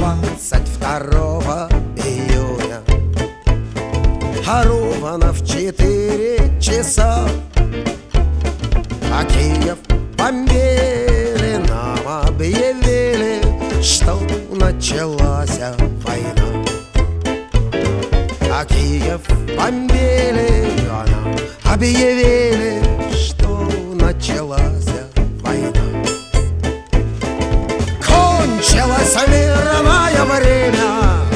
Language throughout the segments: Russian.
22 июня, ровно в 4 часа, а Киев бомбили, нам объявили, что началась война. А Киев бомбили, а нам объявили, что началась война. Кончилось мирное время,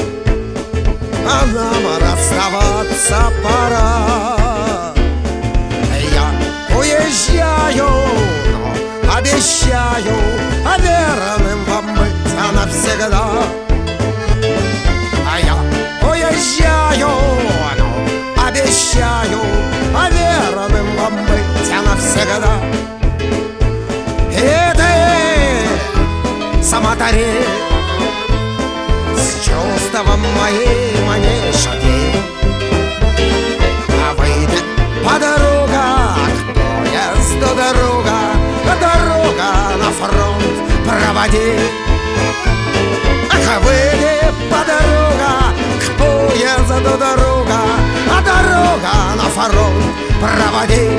а нам расставаться пора. Я уезжаю, но обещаю верным вам быть навсегда. А я уезжаю, но обещаю верным вам быть навсегда. И ты, самотари, с чувством моим не шаги, а выйдет подруга к поезду дорога, дорога на фронт проводи. Ах, выйдет подруга к поезду дорога, а дорога на фронт проводи.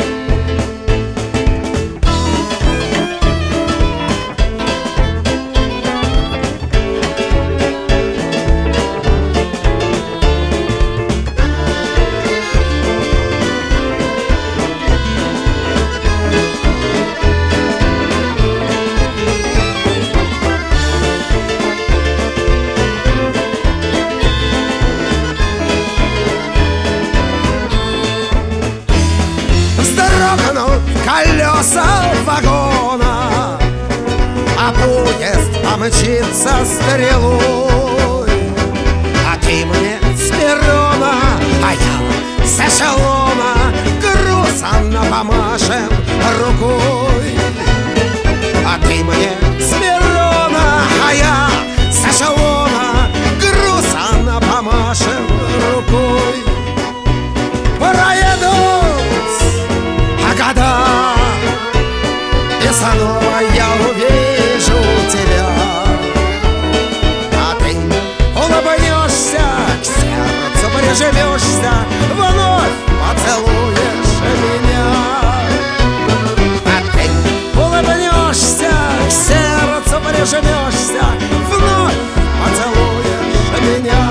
Колеса вагона, а поезд помчится стрелой. А ты мне с перрона, а я с эшелона, грустно помашем рукой. А ты мне с перрона, а я с эшелона, грустно помашем рукой. Проедут года, и снова я увижу тебя, а ты улыбнешься, к сердцу прижмешься, вновь поцелуешь меня. А ты улыбнешься, к сердцу прижмешься, вновь поцелуешь меня.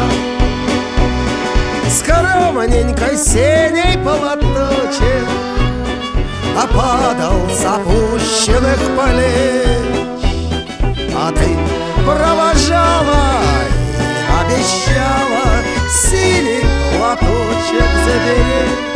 Скромненькой синей полоточек опадал с опущенных плеч, а ты провожала и обещала синий платочек заберечь.